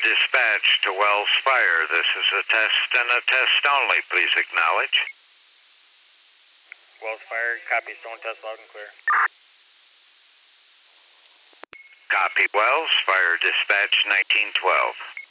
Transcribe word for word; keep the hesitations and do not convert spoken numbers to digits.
dispatch to Wells Fire. This is a test and a test only. Please acknowledge. Wells Fire, copy, stone test loud and clear. Copy, Wells Fire dispatch nineteen twelve.